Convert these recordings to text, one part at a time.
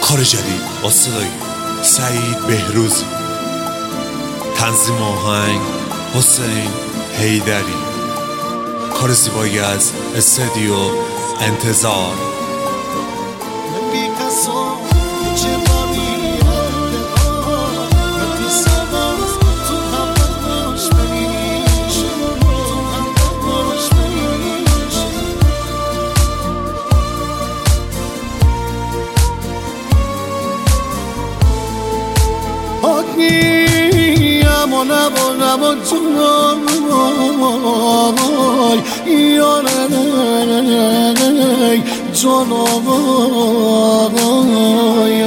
کار جدید با صدای سعید بهروزی، تنظیم آهنگ حسین حیدری، کار زیبایی از استودیو انتظار. نبا جانای یاره جانای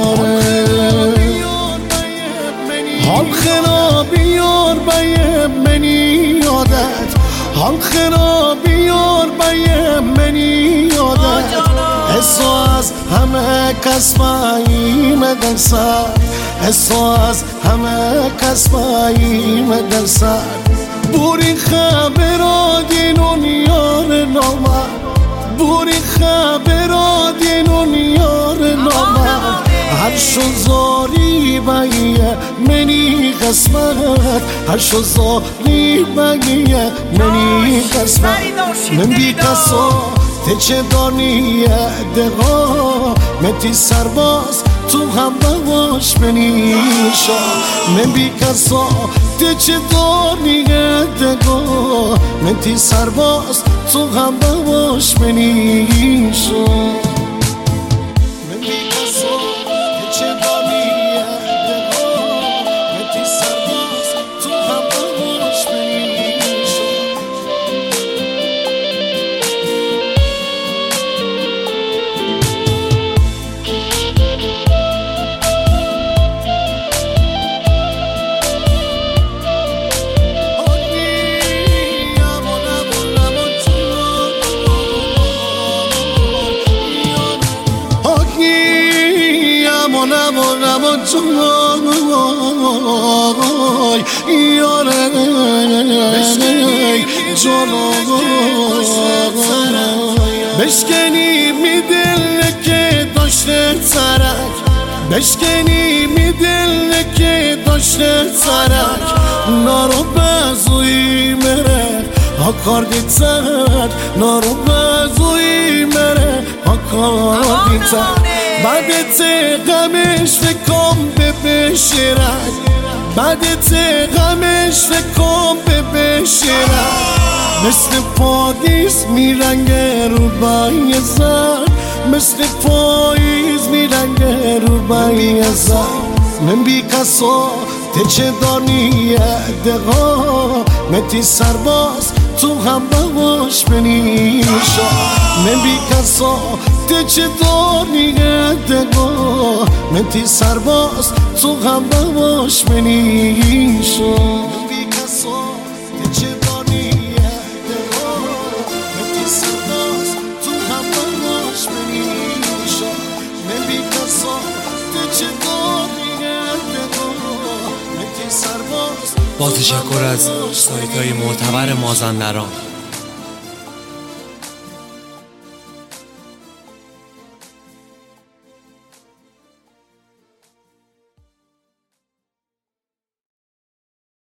حال خرابی یار بیم منی یادت، حال خرابی یار بیم منی یادت، حسو از همه کس بایم در سر، حسو از همه کس بایم در سر، بوری خبر دینون یار نامه، بوری خبر دینون یار نامه، هر شو زاری بایه منی قسمت، هر شو زاری بایه منی قسمت، من بی کسا تچه دانی دقا متی سرباز تو هم باش منی شا، من بی کسا تچه دانی دقا متی سرباز تو هم باش منی شا. نبا جانای یاره جانای بشکنی می دل که داشته سرک، بشکنی می دل که داشته سرک، نارو بزوی مره ها کار دیتر، نارو بزوی مره ها کار دیتر، بعدت غمش فکم به بشیرد، بعدت غمش فکم به بشیرد، مثل پاییز میرنگه رو بای زد، مثل پاییز میرنگه رو بای زد، من بی کسا تچه دانی دقا متی سرباز تو هم باش منی شا، من بی کسا تچه دانی دقا متی سرباز تو هم باش منی شا، من بی کسا تچه دانی دقا متی سرباز تو هم باش منی شا، من بی کسا تچه دانی دقا متی سرباز. با تشکر از سایت‌های معتبر مازندران.